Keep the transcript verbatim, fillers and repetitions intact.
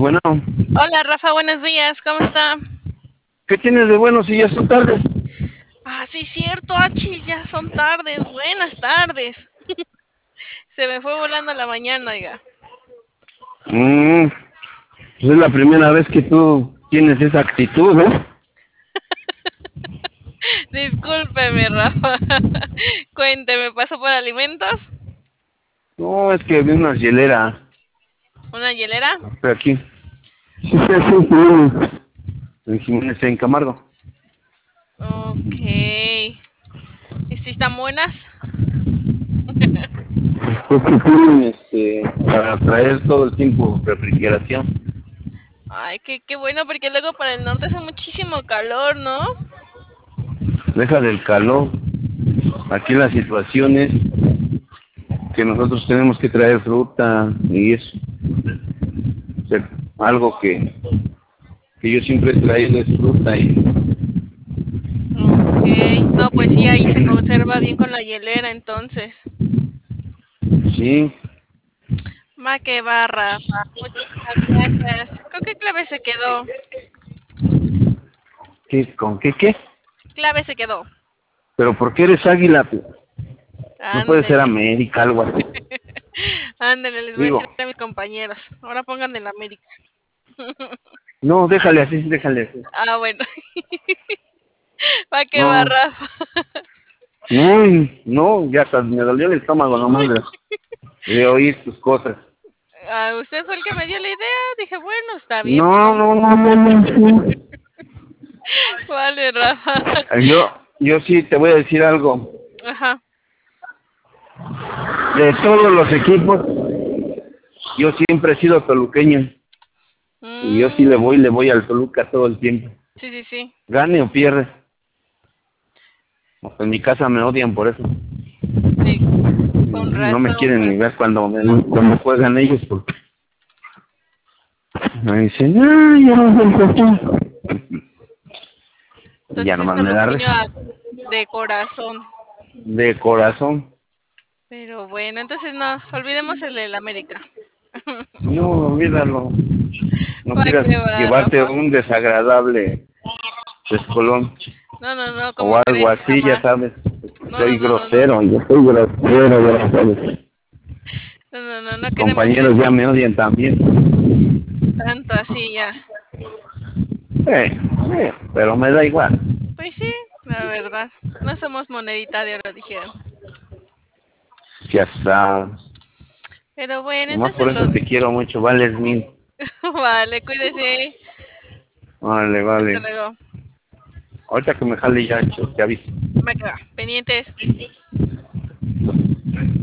Bueno, Hola Rafa, buenos días, ¿cómo está? ¿qué tienes de bueno si ya es tarde? Ah, sí, cierto, achis, ya son tardes, buenas tardes. Se me fue volando la mañana, oiga. Mm, pues es la primera vez que tú tienes esa actitud, ¿eh? Discúlpeme, Rafa. Cuénteme, ¿pasó por alimentos? No, es que vi una hielera ¿Una hielera? por aquí. Sí, sí, sí, sí, en Jiménez, en Camargo. Ok. ¿Y si están buenas? Pues que tienen este, para traer todo el tiempo refrigeración. Ay, qué, qué bueno, porque luego para el norte hace muchísimo calor, ¿no? Deja del calor. Aquí la situación es que nosotros tenemos que traer fruta y eso. O sea, algo que, que yo siempre he traído es fruta y Ok. No, pues sí, ahí se conserva bien con la hielera, entonces. sí. Va que va, Rafa. Muchísimas gracias. ¿Con qué clave se quedó? ¿Qué, con qué qué? Clave se quedó. Pero ¿por qué eres águila? No puede ser Ándele. América, algo así. Ándele, les voy a Digo, decir a mis compañeros. Ahora pongan el América. no, déjale así, déjale así. Ah, bueno. ¿Para qué va, No, Rafa? no, no, ya hasta me dolió el estómago nomás de, de oír tus cosas. Ah, usted fue el que me dio la idea. Dije, bueno, está bien. No, no, no, no, no. Vale, Rafa. Yo, yo sí te voy a decir algo. Ajá. De todos los equipos, yo siempre he sido toluqueño. Y yo sí le Mm, voy, le voy al Toluca todo el tiempo. sí, sí, sí. Gane o pierda. En mi casa me odian por eso. Sí, con No me razón, quieren ni pues. ver cuando, me, cuando juegan ellos porque me dicen, ay, ya no sé por qué. Y ya Entonces es nomás me da toluqueño risa. a- de corazón. De corazón. Pero bueno, entonces no, olvidemos el del América. No, olvídalo. No ¿Para quieras qué va, llevarte Rafa? un desagradable descolón No, no, no, o ¿cómo algo crees? así, ya Jamás. sabes. No, no, Soy no, no, no. grosero, yo soy grosero, ya sabes. No, no, no, no Mis queremos compañeros eso. ya me odian también. Tanto así ya. Eh, eh, pero me da igual. Pues sí, la verdad. No somos monedita de oro, dijeron. Ya está. Pero bueno, Nomás por entonces eso los... te quiero mucho, vales mil. Vale, cuídese. Vale, Hasta vale. luego. Ahorita que me jale ya, te aviso. Va que va. Pendientes.